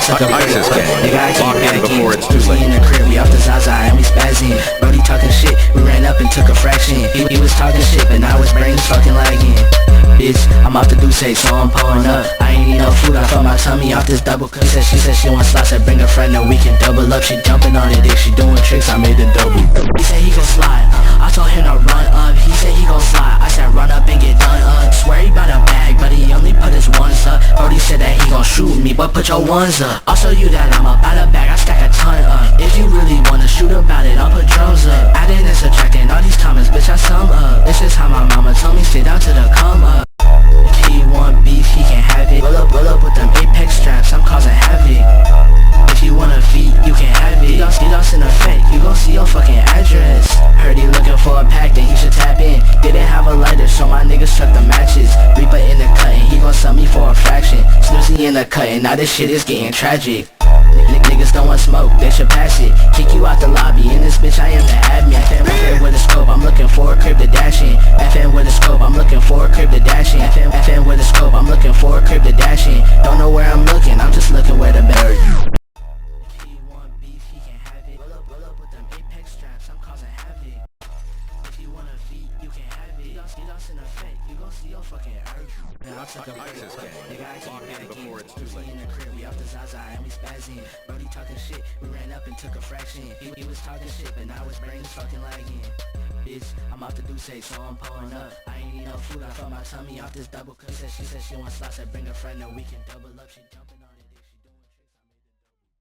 took a break. ISIS gang. Nigga, I came Lock in back before in. it's too We late. in the crib, we off the Zaza and we spazzing. Brody talking shit, we ran up and took a fraction. He was talking shit, but now his brain is fucking lagging. Bitch, I'm off the Douce, so I'm pulling up. I ain't eat no food, I felt my tummy off this double cup. She said she wants slots, I bring a friend and we can double up. She jumping on it, dick, she doing tricks, I made the double. He said he gon' slide, I told him to run up. He said he gon' slide, I said run up and get done up. Swear he bout a bag, but he only put his ones up. Brody said that he gon' shoot me, but put your ones up. I'll show you that I'm about a bag, I stack a ton up. If you really wanna shoot about it, I'll put drums up. Adding and subtracting all these comments, bitch, I sum up. This is how my mama told me, sit down to the come up. If he want beef, he can have it. Roll up with them Apex straps, I'm causing havoc. If you want a feat, you can have it. DDoS in effect, you gon' see your fucking address. Heard he looking for a pack, then he should tap in. Didn't have a lighter, so my niggas struck the matches. Reaper in the cut, and he gon' sell me for a fraction. Snoozy in the cut, and now this shit is getting tragic. Niggas don't want smoke, they should pass it. Kick you out the lobby, in this bitch I am the admin. FM with a scope, I'm looking for a crib to dash in. FM with a scope, I'm looking for a crib to dash in. FM with a scope, I'm looking for a crib to dash in. Don't know where I'm looking, I'm just looking where the berry. If he want beef, he can have it. Roll up with them Apex straps, I'm causing havoc. If you want a feat, you can have it. DDoS in effect, you gon' see your fucking earth. I'll take a break. Nigga, I came back in. Before it's too late. We in the crib, we off the Zaza and we spazzing. Brody talking shit, we ran up and took a fraction. He was talking shit, but now his brain is fucking lagging. Bitch, I'm off the Douce, so I'm pulling up. I ain't eat no food, I felt my tummy off this double cup. She said she wants slots, I bring a friend and we can double up. She don't